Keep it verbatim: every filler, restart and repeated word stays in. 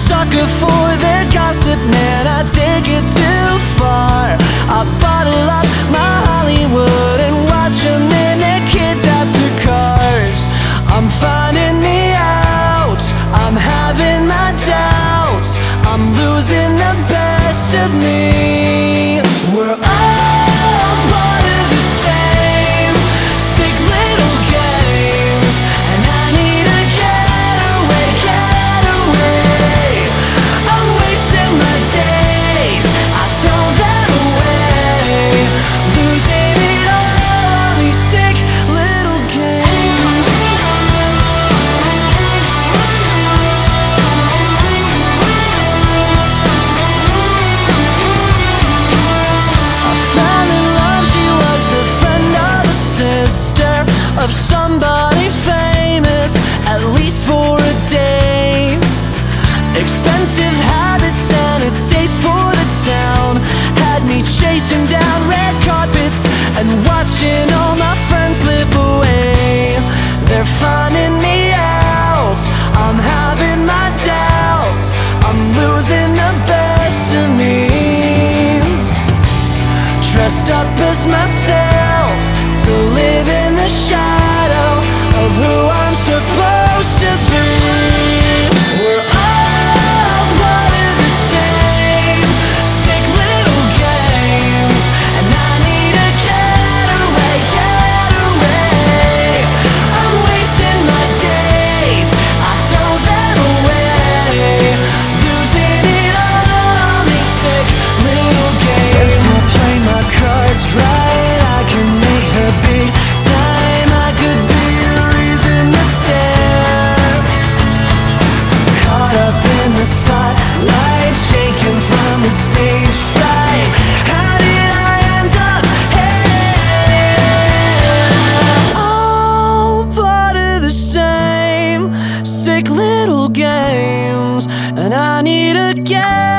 sucker for the gossip, man, I take it too far. I bottle up my Hollywood and watch them and their kids after cars. I'm finding me out, I'm having my doubts, I'm losing the best of me. We're all part of the same sick little games, and I need a getaway, getaway. I'm wasting my days, I throw them away, losing it all on these sick little games. I found in love, she was the friend of a sister of somebody famous, at least for a day. Expensive habits and a taste for the town had me chasing down red carpets and watching all my friends slip away. They're finding me out, I'm having my doubts, I'm losing the best of me. Dressed up as myself to live in the shadow of who I'm supposed to be. We're all part of the same sick little games, and I need a getaway, getaway. I'm wasting my days, I throw them away, losing it all on these sick little games. If I play my cards right, I can make the big time. I could be a reason to stare. Caught up in the spotlight, shaking from the stage fright. How did I end up here? All part of the same sick little games, and I need a game.